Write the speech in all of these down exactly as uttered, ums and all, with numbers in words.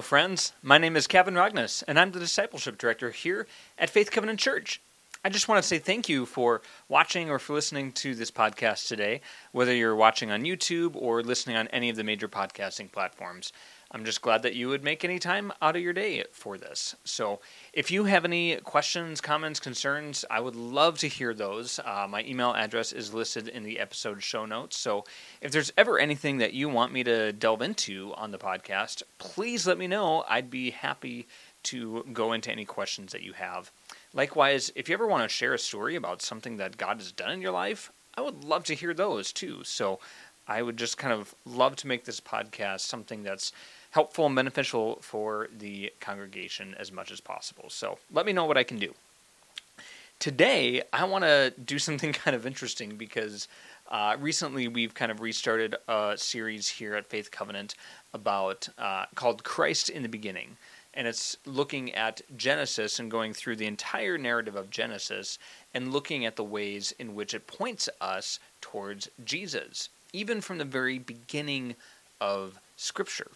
friends. My name is Kevin Rognus, and I'm the Discipleship Director here at Faith Covenant Church. I just want to say thank you for watching or for listening to this podcast today, whether you're watching on YouTube or listening on any of the major podcasting platforms. I'm just glad that you would make any time out of your day for this. So if you have any questions, comments, concerns, I would love to hear those. Uh, my email address is listed in the episode show notes. So if there's ever anything that you want me to delve into on the podcast, please let me know. I'd be happy to go into any questions that you have. Likewise, if you ever want to share a story about something that God has done in your life, I would love to hear those too. So I would just kind of love to make this podcast something that's helpful and beneficial for the congregation as much as possible. So let me know what I can do. Today, I want to do something kind of interesting because uh, recently we've kind of restarted a series here at Faith Covenant about uh, called Christ in the Beginning. And it's looking at Genesis and going through the entire narrative of Genesis and looking at the ways in which it points us towards Jesus, even from the very beginning of Scripture.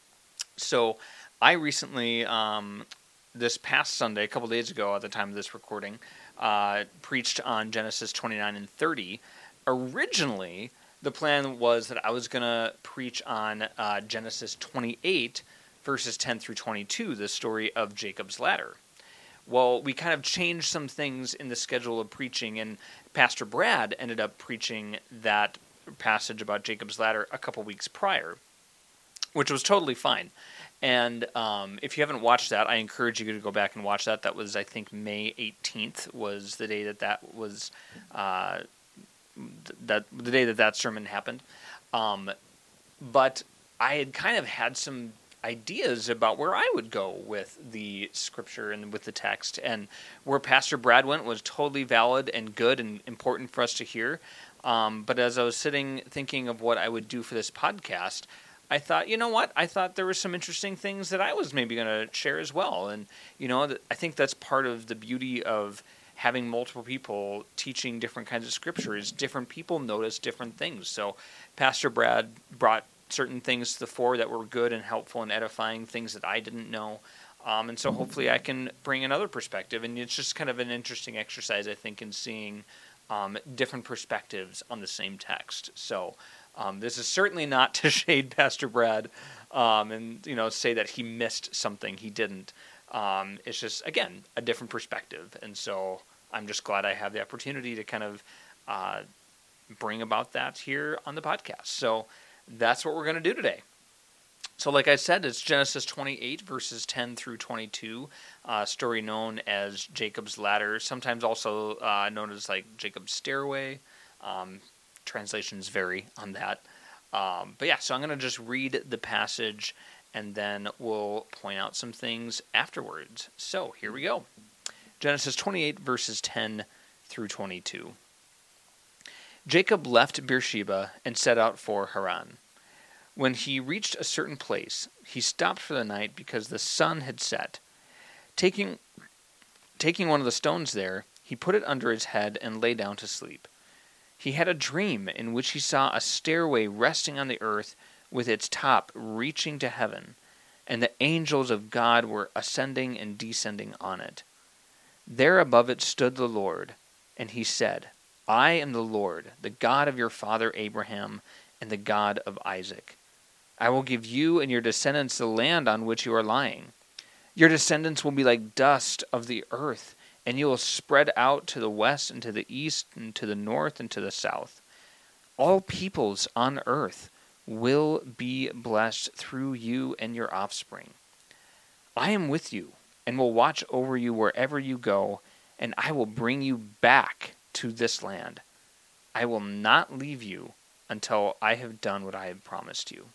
So I recently, um, this past Sunday, a couple days ago at the time of this recording, uh, preached on Genesis twenty-nine and thirty. Originally, the plan was that I was going to preach on uh, Genesis twenty-eight, verses ten through twenty-two, the story of Jacob's ladder. Well, we kind of changed some things in the schedule of preaching, and Pastor Brad ended up preaching that passage about Jacob's ladder a couple weeks prior, which was totally fine. And um, if you haven't watched that, I encourage you to go back and watch that. That was, I think, May eighteenth was the day that that was, uh, that the day that that sermon happened. Um, but I had kind of had some ideas about where I would go with the scripture and with the text. And where Pastor Brad went was totally valid and good and important for us to hear. Um, but as I was sitting thinking of what I would do for this podcast, I thought, you know what? I thought there were some interesting things that I was maybe going to share as well. And, you know, I think that's part of the beauty of having multiple people teaching different kinds of scriptures. Different people notice different things. So Pastor Brad brought certain things to the fore that were good and helpful and edifying, things that I didn't know. Um, and so hopefully I can bring another perspective. And it's just kind of an interesting exercise, I think, in seeing um, different perspectives on the same text. So Um, this is certainly not to shade Pastor Brad um, and, you know, say that he missed something. He didn't. Um, it's just, again, a different perspective. And so I'm just glad I have the opportunity to kind of uh, bring about that here on the podcast. So that's what we're going to do today. So like I said, it's Genesis twenty-eight, verses ten through twenty-two, a story known as Jacob's Ladder, sometimes also uh, known as like Jacob's Stairway. Um Translations vary on that. Um, but yeah, so I'm going to just read the passage and then we'll point out some things afterwards. So here we go. Genesis twenty-eight, verses ten through twenty-two. Jacob left Beersheba and set out for Haran. When he reached a certain place, he stopped for the night because the sun had set. Taking, taking one of the stones there, he put it under his head and lay down to sleep. He had a dream in which he saw a stairway resting on the earth with its top reaching to heaven, and the angels of God were ascending and descending on it. There above it stood the Lord, and he said, I am the Lord, the God of your father Abraham, and the God of Isaac. I will give you and your descendants the land on which you are lying. Your descendants will be like dust of the earth, and you will spread out to the west and to the east and to the north and to the south. All peoples on earth will be blessed through you and your offspring. I am with you and will watch over you wherever you go, and I will bring you back to this land. I will not leave you until I have done what I have promised you.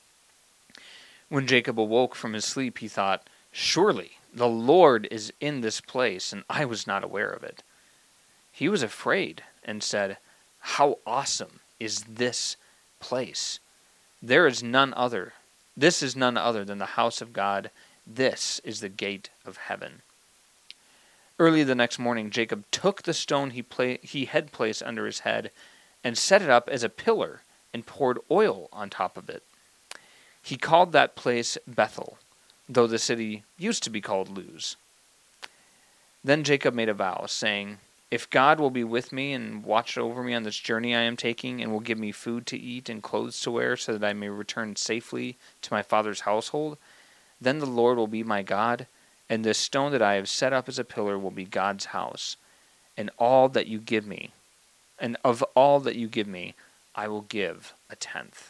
When Jacob awoke from his sleep, he thought, surely the Lord is in this place, and I was not aware of it. He was afraid and said, how awesome is this place? There is none other. This is none other than the house of God. This is the gate of heaven. Early the next morning, Jacob took the stone he, pla- he had placed under his head and set it up as a pillar and poured oil on top of it. He called that place Bethel, though the city used to be called Luz. Then Jacob made a vow, saying, "If God will be with me and watch over me on this journey I am taking, and will give me food to eat and clothes to wear, so that I may return safely to my father's household, then the Lord will be my God, and this stone that I have set up as a pillar will be God's house. And all that you give me, and of all that you give me, I will give a tenth."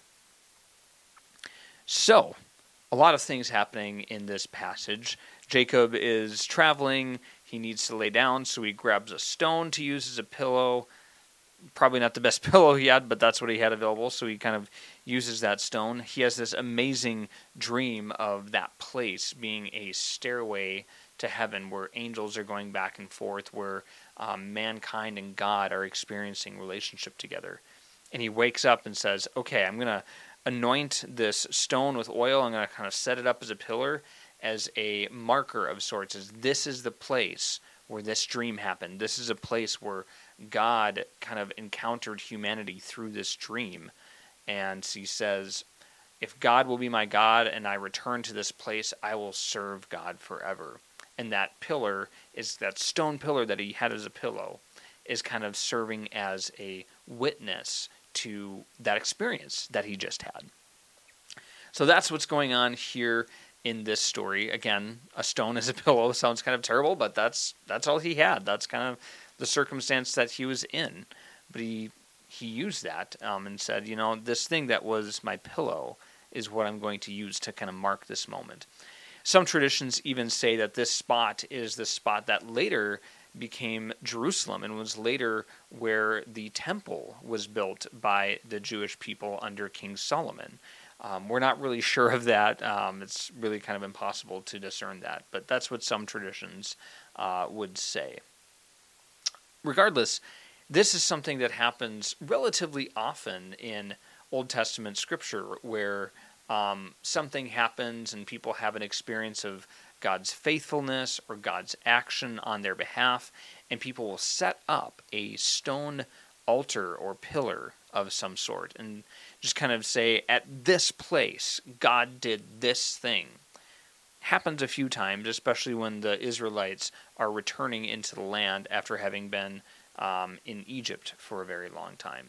So, a lot of things happening in this passage. Jacob is traveling. He needs to lay down, so he grabs a stone to use as a pillow. Probably not the best pillow he had, but that's what he had available, so he kind of uses that stone. He has this amazing dream of that place being a stairway to heaven where angels are going back and forth, where um, mankind and God are experiencing relationship together. And he wakes up and says, okay, I'm going to anoint this stone with oil. I'm going to kind of set it up as a pillar, as a marker of sorts, as this is the place where this dream happened. This is a place where God kind of encountered humanity through this dream. And he says, if God will be my God and I return to this place, I will serve God forever. And that pillar is that stone pillar that he had as a pillow is kind of serving as a witness to that experience that he just had. So that's what's going on here in this story. Again, a stone as a pillow sounds kind of terrible, but that's that's all he had. That's kind of the circumstance that he was in. But he he used that um, and said, you know, this thing that was my pillow is what I'm going to use to kind of mark this moment. Some traditions even say that this spot is the spot that later became Jerusalem and was later where the temple was built by the Jewish people under King Solomon. Um, we're not really sure of that. Um, it's really kind of impossible to discern that, but that's what some traditions uh, would say. Regardless, this is something that happens relatively often in Old Testament scripture, where um, something happens and people have an experience of God's faithfulness or God's action on their behalf, and people will set up a stone altar or pillar of some sort and just kind of say, at this place, God did this thing. Happens a few times, especially when the Israelites are returning into the land after having been um, in Egypt for a very long time.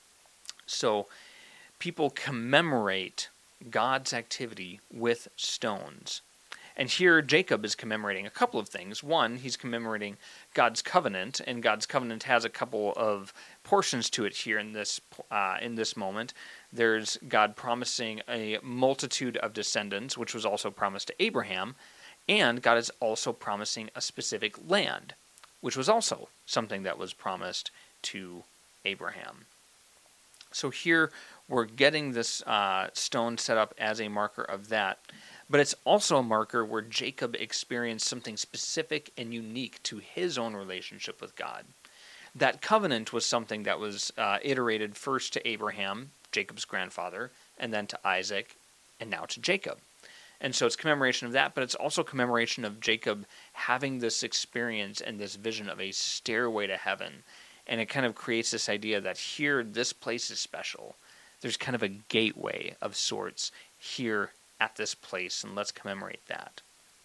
So people commemorate God's activity with stones. And here Jacob is commemorating a couple of things. One, he's commemorating God's covenant, and God's covenant has a couple of portions to it here in this uh, in this moment. There's God promising a multitude of descendants, which was also promised to Abraham, and God is also promising a specific land, which was also something that was promised to Abraham. So here we're getting this uh, stone set up as a marker of that. But it's also a marker where Jacob experienced something specific and unique to his own relationship with God. That covenant was something that was uh, iterated first to Abraham, Jacob's grandfather, and then to Isaac, and now to Jacob. And so it's commemoration of that, but it's also commemoration of Jacob having this experience and this vision of a stairway to heaven. And it kind of creates this idea that here, this place is special. There's kind of a gateway of sorts here at this place, and let's commemorate that.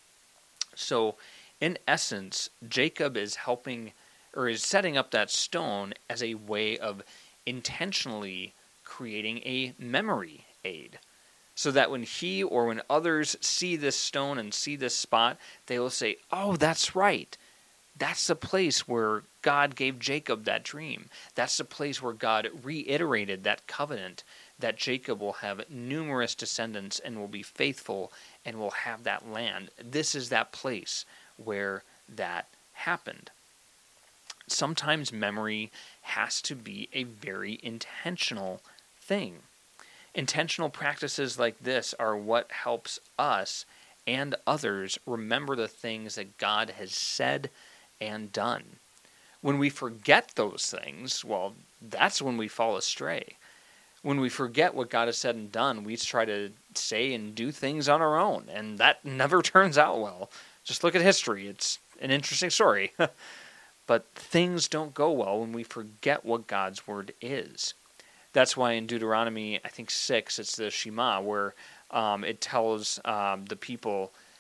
So, in essence, Jacob is helping, or is setting up that stone as a way of intentionally creating a memory aid, so that when he or when others see this stone and see this spot, they will say, oh, that's right. That's the place where God gave Jacob that dream. That's the place where God reiterated that covenant, that Jacob will have numerous descendants and will be faithful and will have that land. This is that place where that happened. Sometimes memory has to be a very intentional thing. Intentional practices like this are what helps us and others remember the things that God has said and done. When we forget those things, well, that's when we fall astray. When we forget what God has said and done, we try to say and do things on our own, and that never turns out well. Just look at history. It's an interesting story. But things don't go well when we forget what God's word is. That's why in Deuteronomy, I think six, it's the Shema, where um, it tells um, the people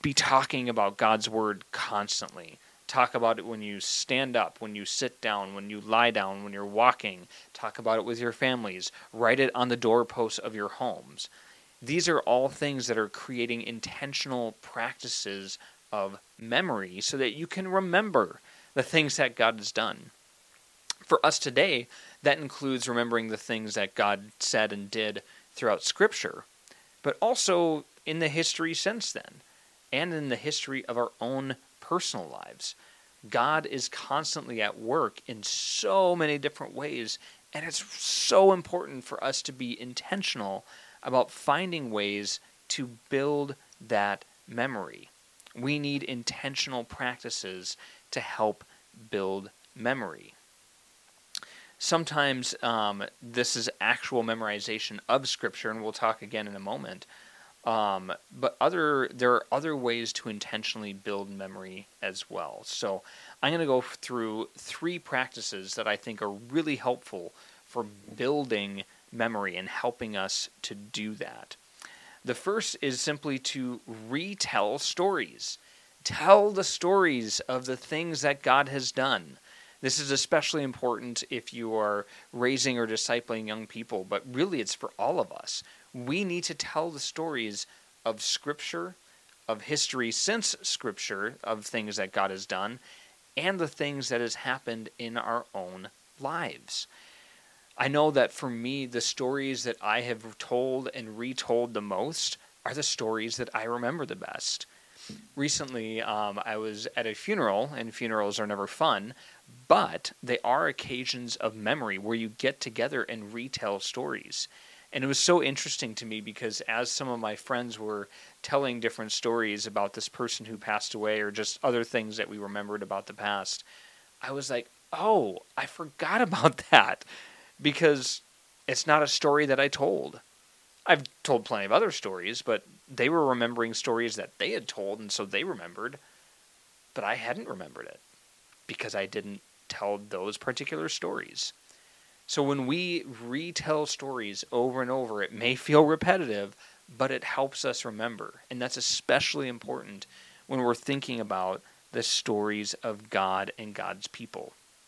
be talking about God's word constantly. Talk about it when you stand up, when you sit down, when you lie down, when you're walking. Talk about it with your families. Write it on the doorposts of your homes. These are all things that are creating intentional practices of memory so that you can remember the things that God has done. For us today, that includes remembering the things that God said and did throughout Scripture, but also in the history since then, and in the history of our own personal lives. God is constantly at work in so many different ways, and it's so important for us to be intentional about finding ways to build that memory. We need intentional practices to help build memory. Sometimes um, this is actual memorization of Scripture, and we'll talk again in a moment. Um, but other there are other ways to intentionally build memory as well. So I'm going to go through three practices that I think are really helpful for building memory and helping us to do that. The first is simply to retell stories. Tell the stories of the things that God has done. This is especially important if you are raising or discipling young people, but really it's for all of us. We need to tell the stories of Scripture, of history since Scripture, of things that God has done, and the things that has happened in our own lives. I know that for me, the stories that I have told and retold the most are the stories that I remember the best. Recently, um, I was at a funeral, and funerals are never fun, but they are occasions of memory where you get together and retell stories. And it was so interesting to me because as some of my friends were telling different stories about this person who passed away or just other things that we remembered about the past, I was like, oh, I forgot about that because it's not a story that I told. I've told plenty of other stories, but they were remembering stories that they had told, and so they remembered, but I hadn't remembered it because I didn't tell those particular stories. So when we retell stories over and over, it may feel repetitive, but it helps us remember, and that's especially important when we're thinking about the stories of God and God's people.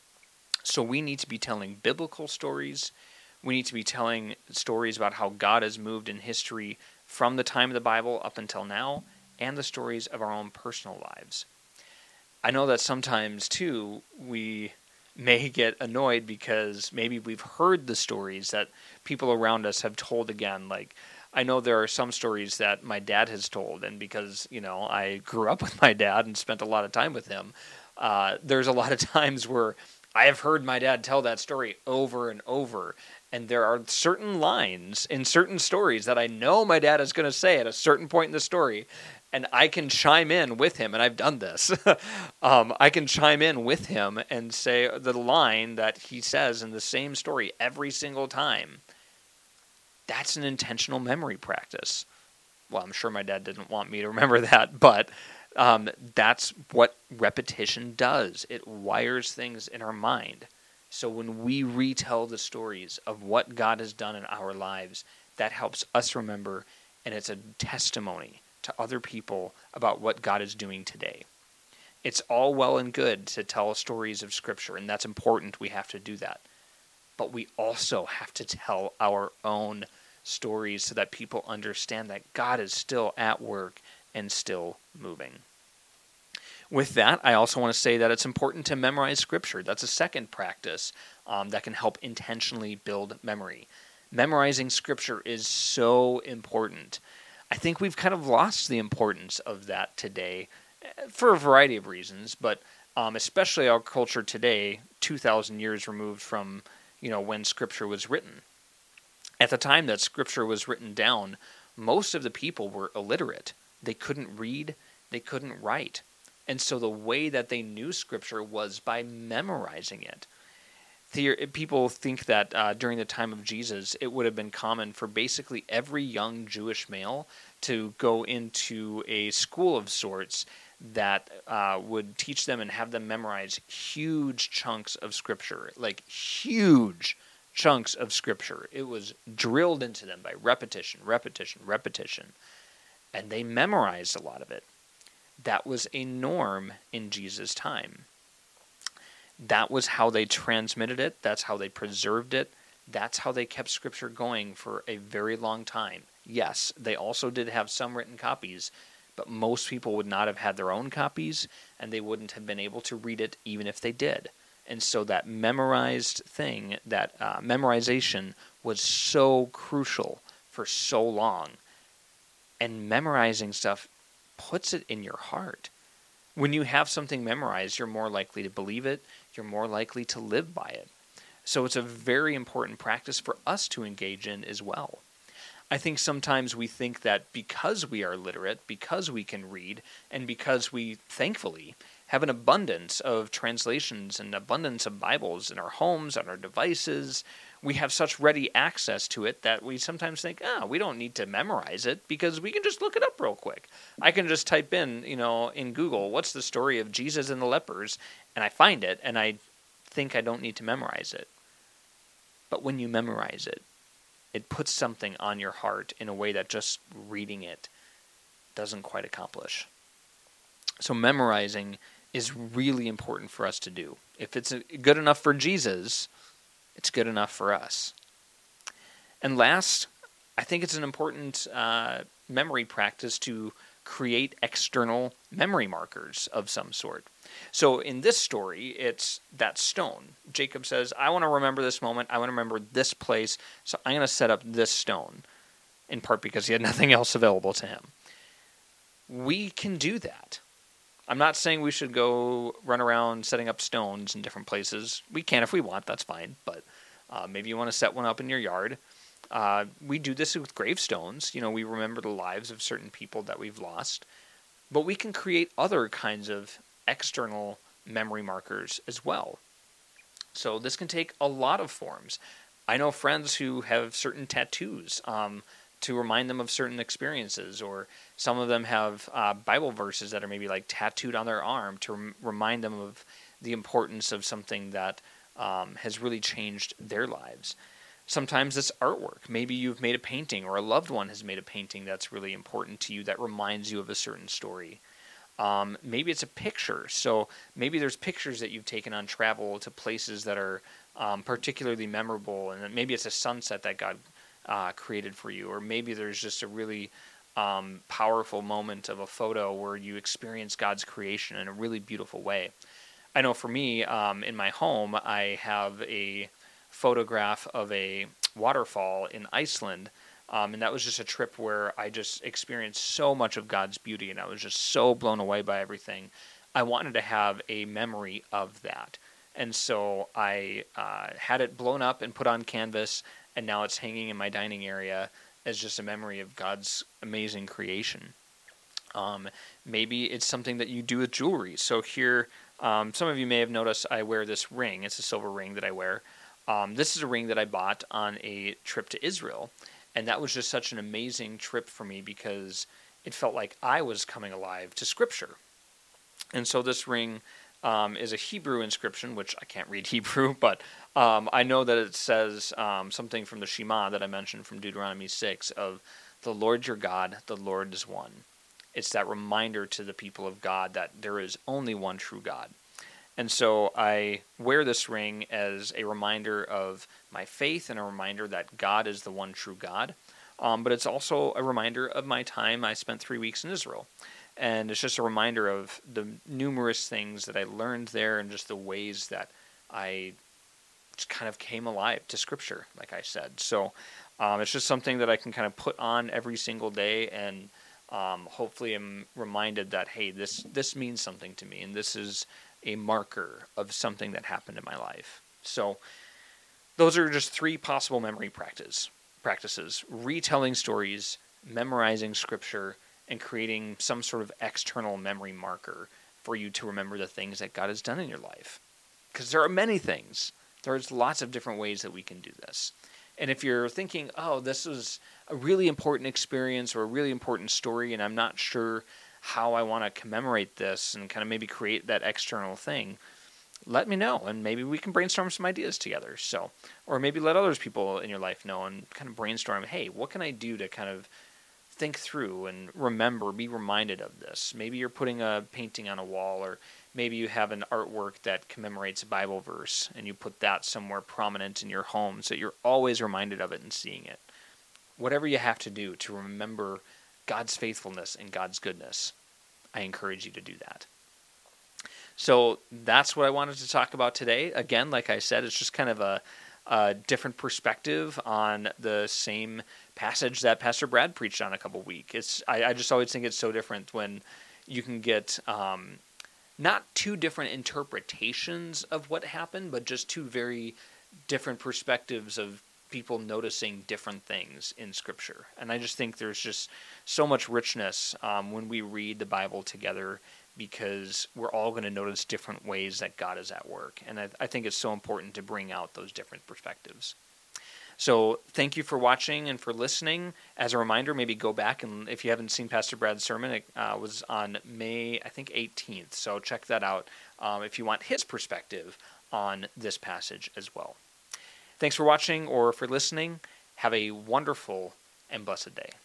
So we need to be telling biblical stories. We need to be telling stories about how God has moved in history from the time of the Bible up until now, and the stories of our own personal lives. I know that sometimes, too, we may get annoyed because maybe we've heard the stories that people around us have told again. Like, I know there are some stories that my dad has told, and because, you know, I grew up with my dad and spent a lot of time with him, uh, there's a lot of times where I have heard my dad tell that story over and over, and there are certain lines in certain stories that I know my dad is going to say at a certain point in the story, and I can chime in with him, and I've done this. um, I can chime in with him and say the line that he says in the same story every single time. That's an intentional memory practice. Well, I'm sure my dad didn't want me to remember that, but um, that's what repetition does. It wires things in our mind. So when we retell the stories of what God has done in our lives, that helps us remember, and it's a testimony to other people about what God is doing today. It's all well and good to tell stories of Scripture, and that's important. We have to do that. But we also have to tell our own stories so that people understand that God is still at work and still moving. With that, I also want to say that it's important to memorize Scripture. That's a second practice um, that can help intentionally build memory. Memorizing Scripture is so important. I think we've kind of lost the importance of that today for a variety of reasons, but um, especially our culture today, two thousand years removed from you know when Scripture was written. At the time that Scripture was written down, most of the people were illiterate. They couldn't read, they couldn't write. And so the way that they knew Scripture was by memorizing it. The, people think that uh, during the time of Jesus, it would have been common for basically every young Jewish male to go into a school of sorts that uh, would teach them and have them memorize huge chunks of Scripture, like huge chunks of Scripture. It was drilled into them by repetition, repetition, repetition. And they memorized a lot of it. That was a norm in Jesus' time. That was how they transmitted it. That's how they preserved it. That's how they kept Scripture going for a very long time. Yes, they also did have some written copies, but most people would not have had their own copies, and they wouldn't have been able to read it even if they did. And so that memorized thing, that uh, memorization was so crucial for so long. And memorizing stuff puts it in your heart. When you have something memorized, you're more likely to believe it. You're more likely to live by it. So it's a very important practice for us to engage in as well. I think sometimes we think that because we are literate, because we can read, and because we, thankfully, have an abundance of translations and abundance of Bibles in our homes, on our devices, we have such ready access to it that we sometimes think, ah, oh, we don't need to memorize it because we can just look it up real quick. I can just type in, you know, in Google, what's the story of Jesus and the lepers, and I find it, and I think I don't need to memorize it. But when you memorize it, it puts something on your heart in a way that just reading it doesn't quite accomplish. So memorizing is really important for us to do. If it's good enough for Jesus, it's good enough for us. And last, I think it's an important uh, memory practice to create external memory markers of some sort. So in this story, it's that stone. Jacob says, I want to remember this moment. I want to remember this place. So I'm going to set up this stone, in part because he had nothing else available to him. We can do that. I'm not saying we should go run around setting up stones in different places. We can if we want, that's fine. But uh, maybe you want to set one up in your yard. Uh, we do this with gravestones. You know, we remember the lives of certain people that we've lost. But we can create other kinds of external memory markers as well. So this can take a lot of forms. I know friends who have certain tattoos um, to remind them of certain experiences, or some of them have uh, Bible verses that are maybe like tattooed on their arm to rem- remind them of the importance of something that um, has really changed their lives. Sometimes it's artwork. Maybe you've made a painting, or a loved one has made a painting that's really important to you that reminds you of a certain story. Um, maybe it's a picture. So maybe there's pictures that you've taken on travel to places that are um, particularly memorable, and maybe it's a sunset that God uh, created for you, or maybe there's just a really um, powerful moment of a photo where you experience God's creation in a really beautiful way. I know for me, um, in my home, I have a photograph of a waterfall in Iceland. Um, and that was just a trip where I just experienced so much of God's beauty, and I was just so blown away by everything. I wanted to have a memory of that. And so I uh, had it blown up and put on canvas, and now it's hanging in my dining area as just a memory of God's amazing creation. Um, maybe it's something that you do with jewelry. So here, um, some of you may have noticed I wear this ring. It's a silver ring that I wear. Um, this is a ring that I bought on a trip to Israel. And that was just such an amazing trip for me because it felt like I was coming alive to Scripture. And so this ring um, is a Hebrew inscription, which I can't read Hebrew, but um, I know that it says um, something from the Shema that I mentioned from Deuteronomy six of the Lord your God, the Lord is one. It's that reminder to the people of God that there is only one true God. And so I wear this ring as a reminder of my faith and a reminder that God is the one true God. Um, but it's also a reminder of my time I spent three weeks in Israel. And it's just a reminder of the numerous things that I learned there and just the ways that I just kind of came alive to Scripture, like I said. So um, it's just something that I can kind of put on every single day, and um, hopefully I'm reminded that, hey, this, this means something to me, and this is a marker of something that happened in my life. So those are just three possible memory practice practices: retelling stories, memorizing Scripture, and creating some sort of external memory marker for you to remember the things that God has done in your life. Because there are many things. There's lots of different ways that we can do this. And if you're thinking, oh, this was a really important experience or a really important story, and I'm not sure how I want to commemorate this and kind of maybe create that external thing, let me know, and maybe we can brainstorm some ideas together. So, or maybe let others people in your life know and kind of brainstorm, hey, what can I do to kind of think through and remember, be reminded of this. Maybe you're putting a painting on a wall, or maybe you have an artwork that commemorates a Bible verse and you put that somewhere prominent in your home so that you're always reminded of it and seeing it. Whatever you have to do to remember God's faithfulness and God's goodness, I encourage you to do that. So that's what I wanted to talk about today. Again, like I said, it's just kind of a, a different perspective on the same passage that Pastor Brad preached on a couple weeks. It's I, I just always think it's so different when you can get um, not two different interpretations of what happened, but just two very different perspectives of people noticing different things in Scripture. And I just think there's just so much richness um, when we read the Bible together, because we're all going to notice different ways that God is at work. And I, I think it's so important to bring out those different perspectives. So thank you for watching and for listening. As a reminder, maybe go back, and if you haven't seen Pastor Brad's sermon, it uh, was on May, I think, eighteenth. So check that out um, if you want his perspective on this passage as well. Thanks for watching or for listening. Have a wonderful and blessed day.